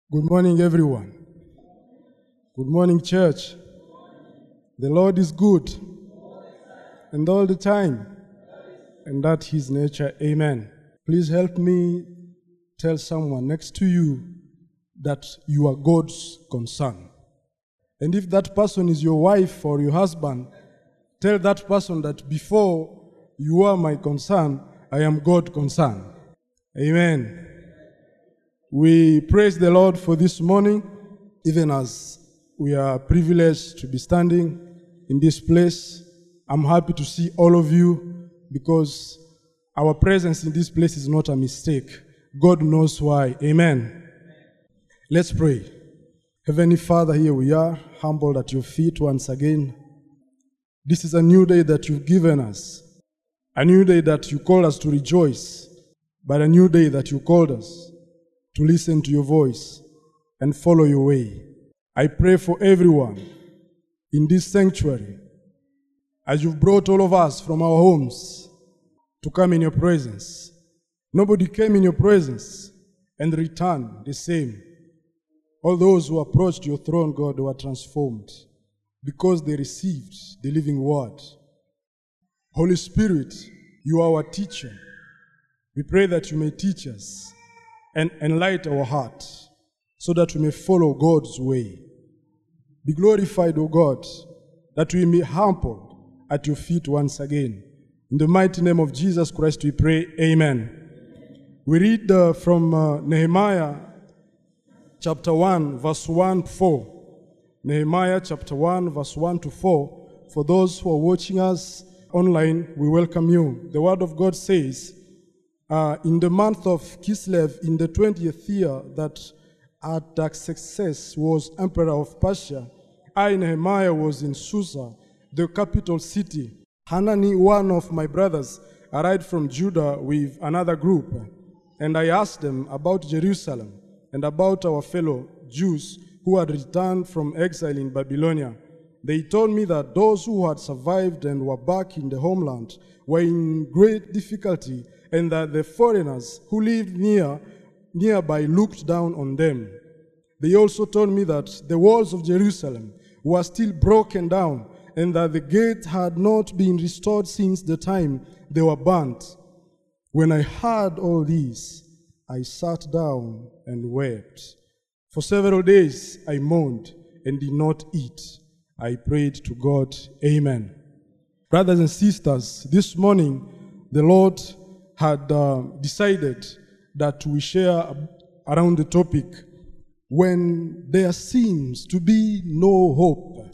Good morning, everyone. Good morning, church. The Lord is good, and all the time, and that His nature. Amen. Please help me tell someone next to you that you are God's concern. And if that person is your wife or your husband, tell that person that before you are my concern, I am God's concern. Amen. We praise the Lord for this morning, even as we are privileged to be standing in this place. I'm happy to see all of you because our presence in this place is not a mistake. God knows why. Amen. Let's pray. Heavenly Father, here we are, humbled at your feet once again. This is a new day that you've given us, a new day that you call us to rejoice, but a new day that you called us to listen to your voice and follow your way. I pray for everyone in this sanctuary, as you've brought all of us from our homes to come in your presence. Nobody came in your presence and returned the same. All those who approached your throne, God, were transformed because they received the living word. Holy Spirit, you are our teacher. We pray that you may teach us and enlighten our heart so that we may follow God's way. Be glorified, O God, that we may humbled at your feet once again. In the mighty name of Jesus Christ we pray, amen. We read from Nehemiah chapter 1, verse 1 to 4. Nehemiah chapter 1, verse 1 to 4. For those who are watching us online, we welcome you. The word of God says, in the month of Kislev, in the 20th year that Artaxerxes was emperor of Persia, I, Nehemiah, was in Susa, the capital city. Hanani, one of my brothers, arrived from Judah with another group, and I asked them about Jerusalem and about our fellow Jews who had returned from exile in Babylonia. They told me that those who had survived and were back in the homeland were in great difficulty, and that the foreigners who lived nearby looked down on them. They also told me that the walls of Jerusalem were still broken down, and that the gates had not been restored since the time they were burnt. When I heard all this, I sat down and wept. For several days I mourned and did not eat. I prayed to God. Amen. Brothers and sisters, this morning the Lord had decided that we share around the topic, when there seems to be no hope.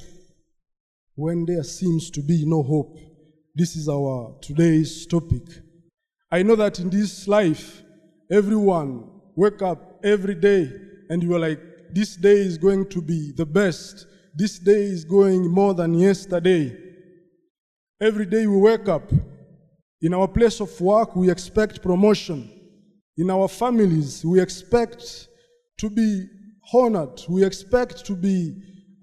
When there seems to be no hope. This is our today's topic. I know that in this life, everyone wake up every day and you are like, this day is going to be the best. This day is going more than yesterday. Every day we wake up. In our place of work, we expect promotion. In our families, we expect to be honored. We expect to be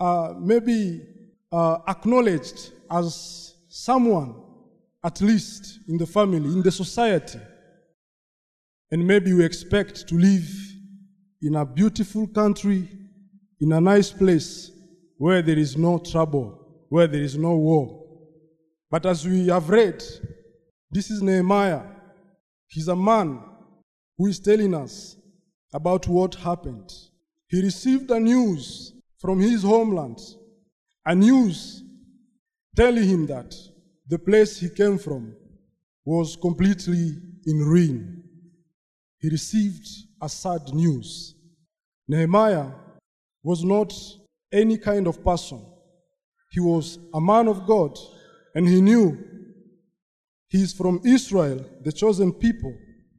acknowledged as someone, at least in the family, in the society. And maybe we expect to live in a beautiful country, in a nice place, where there is no trouble, where there is no war. But as we have read, this is Nehemiah. He's a man who is telling us about what happened. He received a news from his homeland, a news telling him that the place he came from was completely in ruin. He received a sad news. Nehemiah was not any kind of person. He was a man of God, and he knew he is from Israel, the chosen people.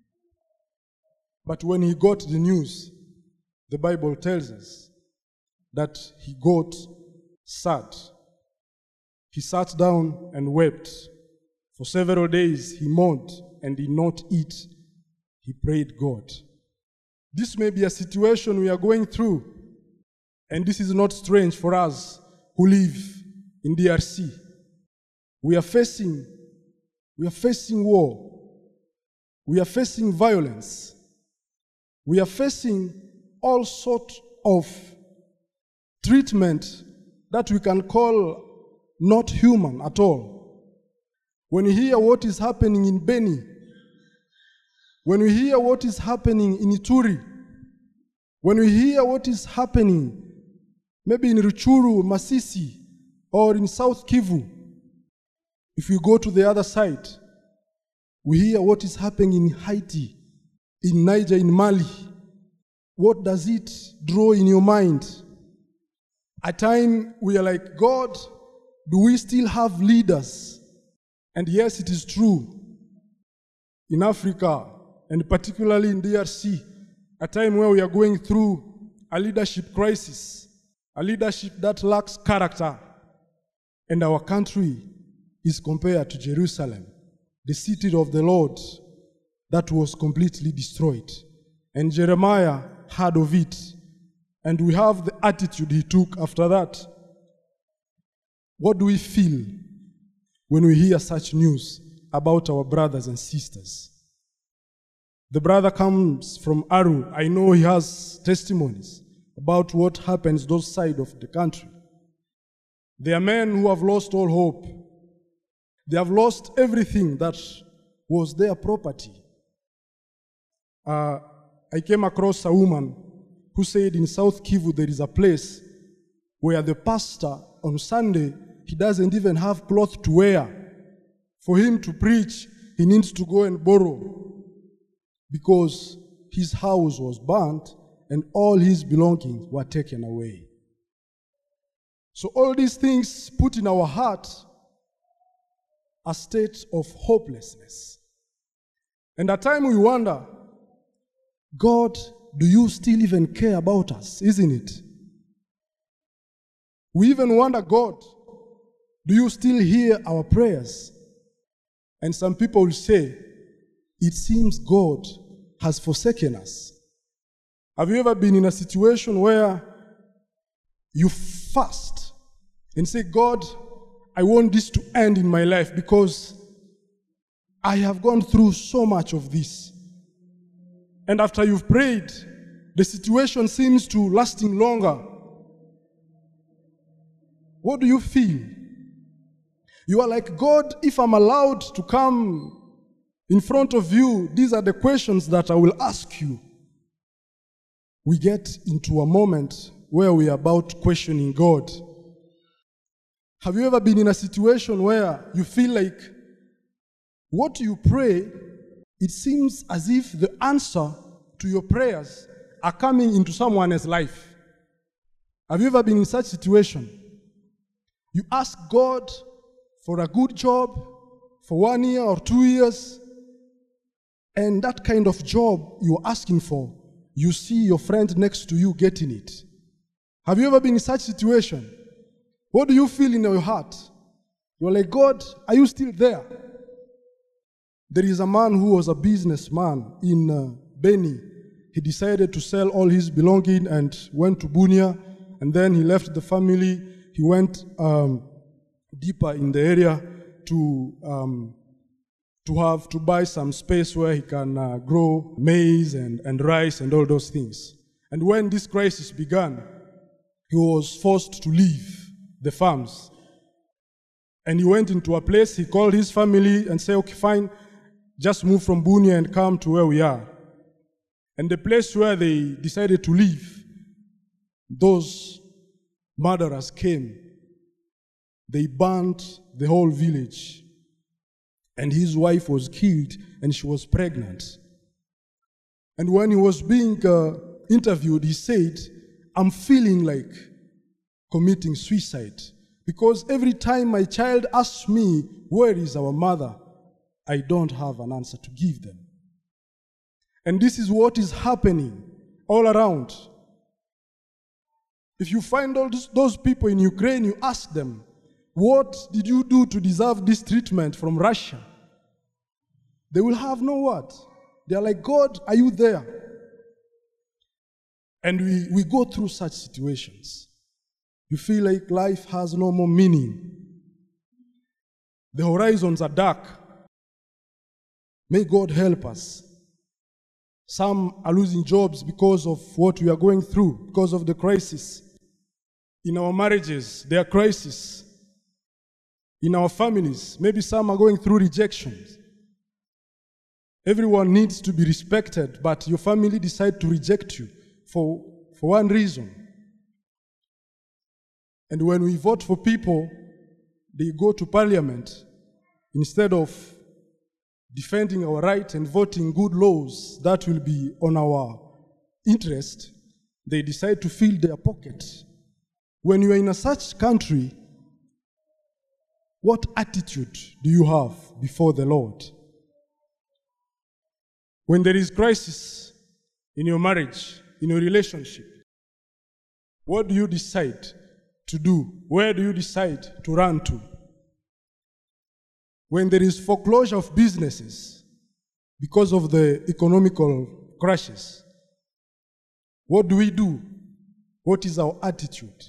But when he got the news, the Bible tells us that he got sad. He sat down and wept. For several days he mourned and did not eat. He prayed God. This may be a situation we are going through, and this is not strange for us who live in DRC. We are facing war. We are facing violence. We are facing all sorts of treatment that we can call not human at all. When we hear what is happening in Beni, when we hear what is happening in Ituri, when we hear what is happening maybe in Ruchuru, Masisi, or in South Kivu, if we go to the other side, we hear what is happening in Haiti, in Niger, in Mali. What does it draw in your mind? At times we are like, God, do we still have leaders? And yes, it is true. In Africa, and particularly in DRC, a time where we are going through a leadership crisis, a leadership that lacks character, and our country is compared to Jerusalem, the city of the Lord that was completely destroyed. And Jeremiah heard of it, and we have the attitude he took after that. What do we feel when we hear such news about our brothers and sisters? The brother comes from Aru. I know he has testimonies about what happens those sides of the country. There are men who have lost all hope. They have lost everything that was their property. I came across a woman who said in South Kivu there is a place where the pastor on Sunday, he doesn't even have cloth to wear. For him to preach, he needs to go and borrow because his house was burnt and all his belongings were taken away. So all these things put in our heart a state of hopelessness. And at times we wonder, God, do you still even care about us, isn't it? We even wonder, God, do you still hear our prayers? And some people will say, it seems God has forsaken us. Have you ever been in a situation where you fast and say, God, I want this to end in my life because I have gone through so much of this. And after you've prayed, the situation seems to lasting longer. What do you feel? You are like, God, if I'm allowed to come in front of you, these are the questions that I will ask you. We get into a moment where we are about questioning God. Have you ever been in a situation where you feel like what you pray, it seems as if the answer to your prayers are coming into someone else's life? Have you ever been in such a situation? You ask God for a good job for 1 year or 2 years, and that kind of job you're asking for, you see your friend next to you getting it. Have you ever been in such a situation? What do you feel in your heart? You're like, God, are you still there? There is a man who was a businessman in Beni. He decided to sell all his belongings and went to Bunia, and then he left the family. He went deeper in the area to buy some space where he can grow maize and rice and all those things. And when this crisis began, he was forced to leave the farms. And he went into a place, he called his family and said, okay, fine, just move from Bunia and come to where we are. And the place where they decided to live, those murderers came. They burnt the whole village. And his wife was killed and she was pregnant. And when he was being interviewed, he said, I'm feeling like committing suicide because every time my child asks me, where is our mother? I don't have an answer to give them. And this is what is happening all around. If you find all those people in Ukraine, you ask them, what did you do to deserve this treatment from Russia? They will have no word. They are like, God, are you there? And we go through such situations. You feel like life has no more meaning. The horizons are dark. May God help us. Some are losing jobs because of what we are going through, because of the crisis. In our marriages, there are crises. In our families, maybe some are going through rejections. Everyone needs to be respected, but your family decide to reject you for one reason. And when we vote for people, they go to parliament instead of defending our right and voting good laws that will be on our interest. They decide to fill their pocket. When you are in such country, what attitude do you have before the Lord? When there is crisis in your marriage, in your relationship, what do you decide to do? Where do you decide to run to? When there is foreclosure of businesses because of the economical crashes, what do we do? What is our attitude?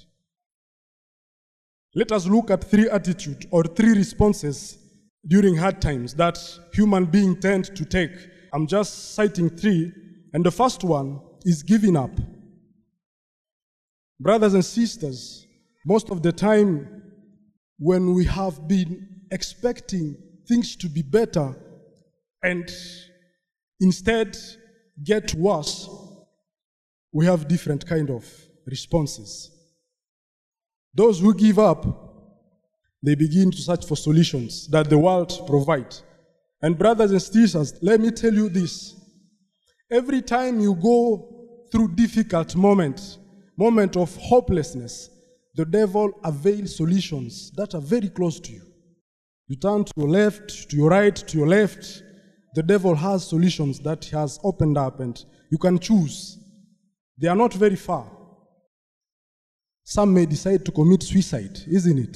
Let us look at three attitudes or three responses during hard times that human beings tend to take. I'm just citing three, and the first one is giving up. Brothers and sisters, most of the time when we have been expecting things to be better and instead get worse, we have different kind of responses. Those who give up, they begin to search for solutions that the world provides. And brothers and sisters, let me tell you this. Every time you go through difficult moment of hopelessness, the devil avails solutions that are very close to you. You turn to your left, to your right, to your left. The devil has solutions that he has opened up and you can choose. They are not very far. Some may decide to commit suicide, isn't it?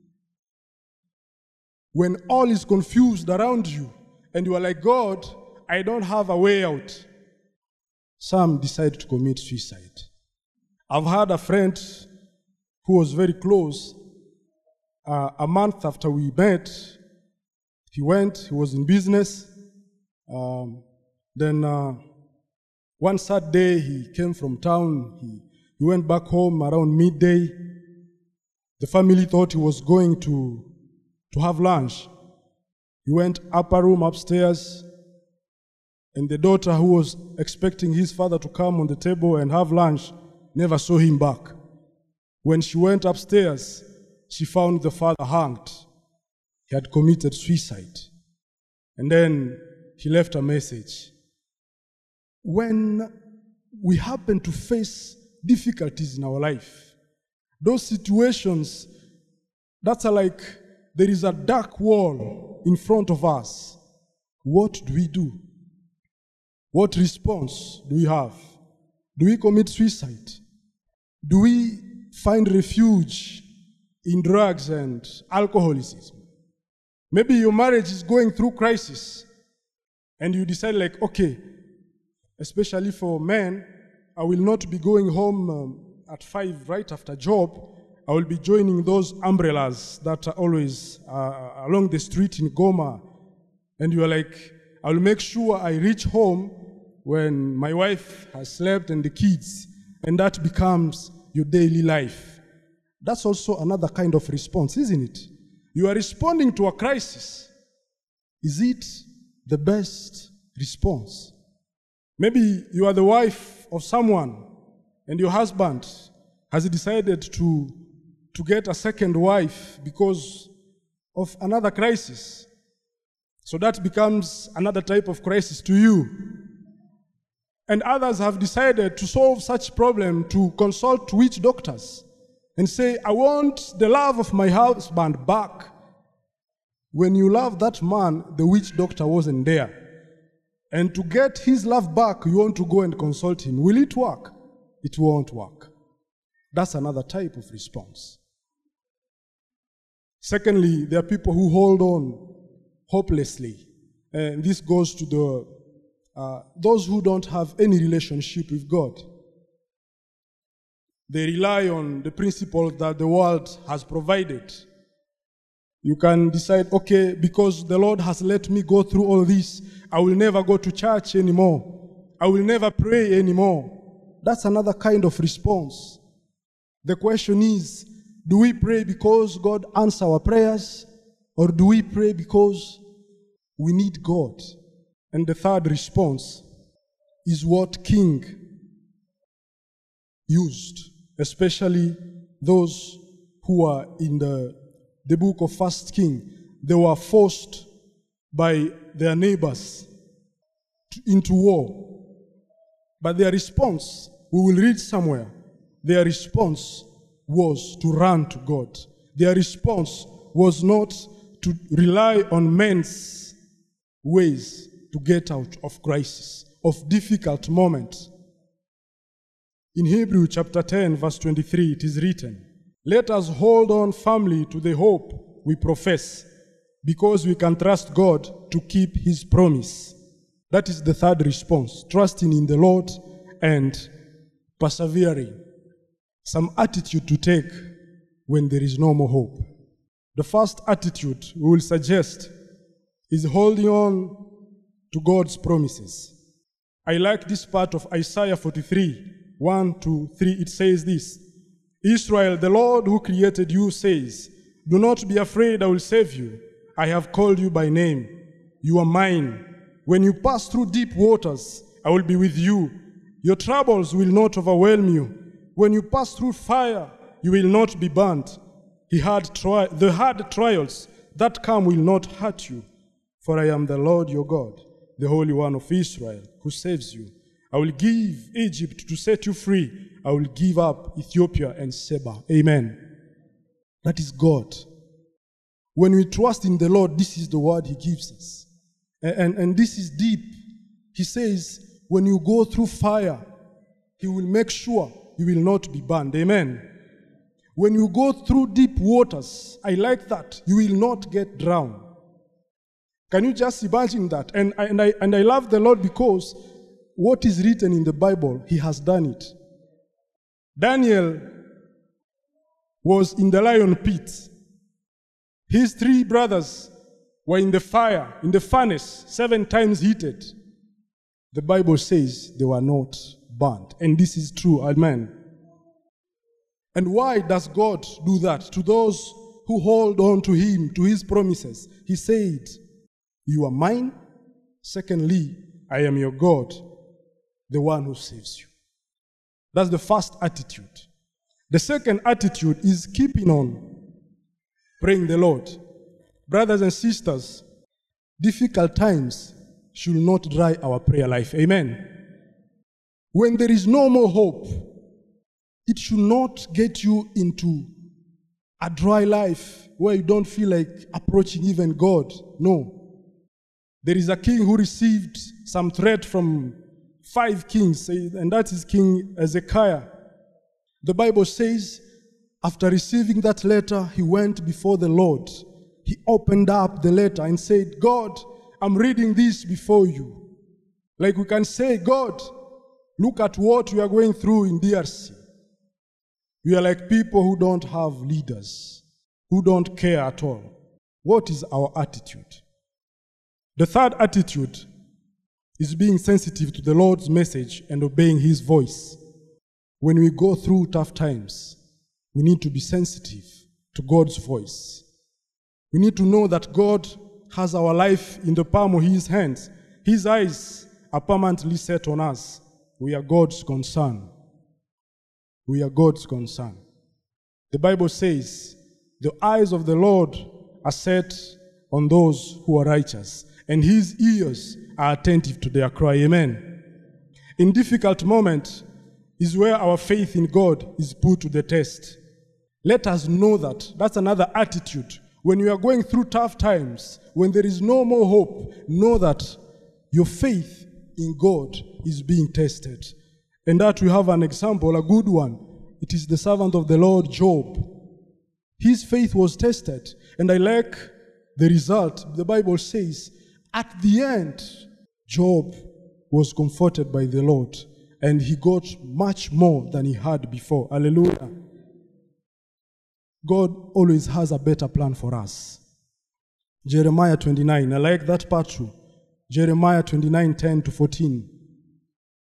When all is confused around you and you are like, God, I don't have a way out, some decide to commit suicide. I've had a friend who was very close. A month after we met, he was in business. Then one Saturday, he came from town. He went back home around midday. The family thought he was going to have lunch. He went upper room upstairs, and the daughter who was expecting his father to come on the table and have lunch never saw him back. When she went upstairs, she found the father hanged. He had committed suicide. And then he left a message. When we happen to face difficulties in our life, those situations that are like there is a dark wall in front of us, what do we do? What response do we have? Do we commit suicide? Do we find refuge in drugs and alcoholism? Maybe your marriage is going through crisis and you decide like, okay, especially for men, I will not be going home at 5 right after job. I will be joining those umbrellas that are always along the street in Goma. And you are like, I will make sure I reach home when my wife has slept and the kids. And that becomes your daily life. That's also another kind of response, isn't it? You are responding to a crisis. Is it the best response? Maybe you are the wife of someone and your husband has decided to get a second wife because of another crisis. So that becomes another type of crisis to you. And others have decided to solve such problem to consult witch doctors and say, I want the love of my husband back. When you love that man, the witch doctor wasn't there. And to get his love back, you want to go and consult him. Will it work? It won't work. That's another type of response. Secondly, there are people who hold on hopelessly. And this goes to those who don't have any relationship with God. They rely on the principle that the world has provided. You can decide, okay, because the Lord has let me go through all this, I will never go to church anymore. I will never pray anymore. That's another kind of response. The question is, do we pray because God answers our prayers, or do we pray because we need God? And the third response is what King used, especially those who are in the book of 1 King. They were forced by their neighbors into war. But their response, we will read somewhere, their response was to run to God. Their response was not to rely on men's ways to get out of crisis, of difficult moments. In Hebrew chapter 10, verse 23, it is written, "Let us hold on firmly to the hope we profess, because we can trust God to keep his promise." That is the third response, trusting in the Lord and persevering. Some attitude to take when there is no more hope. The first attitude we will suggest is holding on to God's promises. I like this part of Isaiah 43, 1-3. It says this, "Israel, the Lord who created you says, do not be afraid, I will save you. I have called you by name. You are mine. When you pass through deep waters, I will be with you. Your troubles will not overwhelm you. When you pass through fire, you will not be burnt. The hard trials that come will not hurt you. For I am the Lord your God, the Holy One of Israel, who saves you. I will give Egypt to set you free. I will give up Ethiopia and Seba." Amen. That is God. When we trust in the Lord, this is the word he gives us. And this is deep. He says, when you go through fire, he will make sure you will not be burned. Amen. When you go through deep waters, I like that, you will not get drowned. Can you just imagine that? And I love the Lord because what is written in the Bible, he has done it. Daniel was in the lion pit. His 3 brothers were in the fire, in the furnace, 7 times heated. The Bible says they were not burnt. And this is true. Amen. And why does God do that? To those who hold on to him, to his promises. He said, "You are mine. Secondly, I am your God, the one who saves you." That's the first attitude. The second attitude is keeping on praying the Lord. Brothers and sisters, difficult times should not dry our prayer life. Amen. When there is no more hope, it should not get you into a dry life where you don't feel like approaching even God. No. There is a king who received some threat from 5 kings, and that is King Hezekiah. The Bible says, after receiving that letter, he went before the Lord. He opened up the letter and said, "God, I'm reading this before you." Like we can say, "God, look at what we are going through in DRC. We are like people who don't have leaders, who don't care at all." What is our attitude? The third attitude is being sensitive to the Lord's message and obeying his voice. When we go through tough times, we need to be sensitive to God's voice. We need to know that God has our life in the palm of his hands. His eyes are permanently set on us. We are God's concern. We are God's concern. The Bible says, "The eyes of the Lord are set on those who are righteous, and his ears are attentive to their cry." Amen. In difficult moments is where our faith in God is put to the test. Let us know that. That's another attitude. When you are going through tough times, when there is no more hope, know that your faith in God is being tested. And that we have an example, a good one. It is the servant of the Lord, Job. His faith was tested. And I like the result. The Bible says, at the end, Job was comforted by the Lord. And he got much more than he had before. Hallelujah. God always has a better plan for us. Jeremiah 29, I like that part too. Jeremiah 29, 10-14.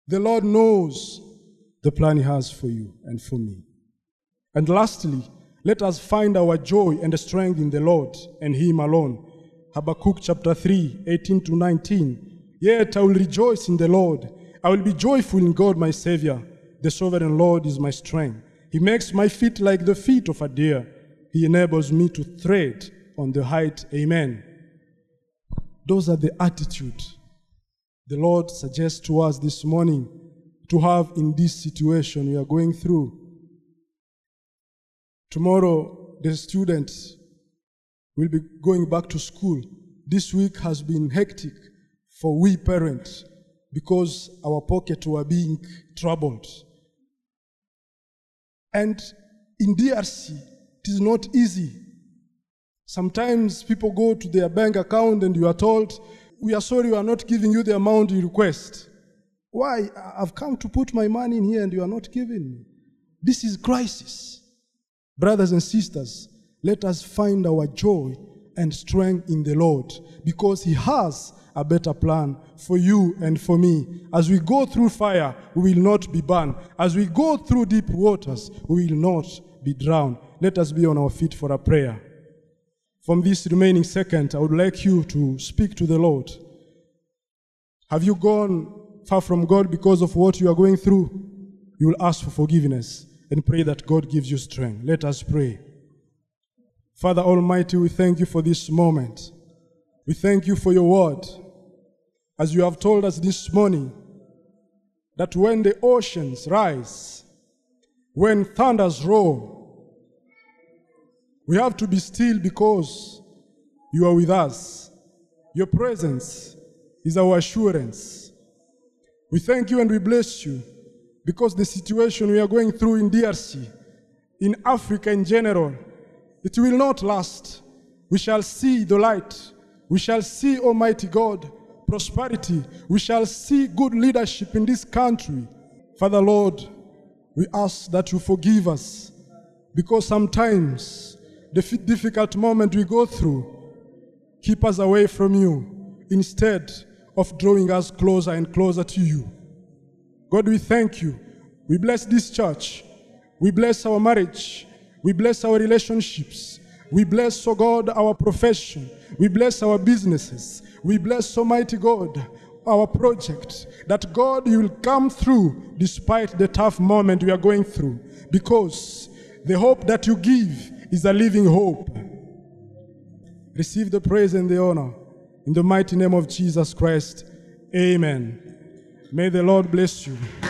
The Lord knows the plan He has for you and for me. And lastly, let us find our joy and strength in the Lord and Him alone. Habakkuk chapter 3, 18 to 19. Yet I will rejoice in the Lord. I will be joyful in God my Savior. The sovereign Lord is my strength. He makes my feet like the feet of a deer. He enables me to tread on the height. Amen. Those are the attitude the Lord suggests to us this morning to have in this situation we are going through. Tomorrow, the students will be going back to school. This week has been hectic for we parents because our pockets were being troubled. And in DRC, it is not easy. Sometimes people go to their bank account and you are told, "We are sorry, we are not giving you the amount you request." Why? I've come to put my money in here and you are not giving me. This is crisis. Brothers and sisters, let us find our joy and strength in the Lord because He has a better plan for you and for me. As we go through fire, we will not be burned. As we go through deep waters, we will not be drowned. Let us be on our feet for a prayer. From this remaining second, I would like you to speak to the Lord. Have you gone far from God because of what you are going through? You will ask for forgiveness and pray that God gives you strength. Let us pray. Father Almighty, we thank you for this moment. We thank you for your word. As you have told us this morning, that when the oceans rise, when thunders roar, we have to be still because you are with us. Your presence is our assurance. We thank you and we bless you because the situation we are going through in DRC, in Africa in general, it will not last. We shall see the light. We shall see, Almighty God, prosperity. We shall see good leadership in this country. Father Lord, we ask that you forgive us because sometimes the difficult moment we go through keep us away from you instead of drawing us closer and closer to you. God, we thank you. We bless this church. We bless our marriage. We bless our relationships. We bless, oh God, our profession. We bless our businesses. We bless, Almighty God, our project. That God, you will come through despite the tough moment we are going through. Because the hope that you give is a living hope. Receive the praise and the honor. In the mighty name of Jesus Christ. Amen. May the Lord bless you.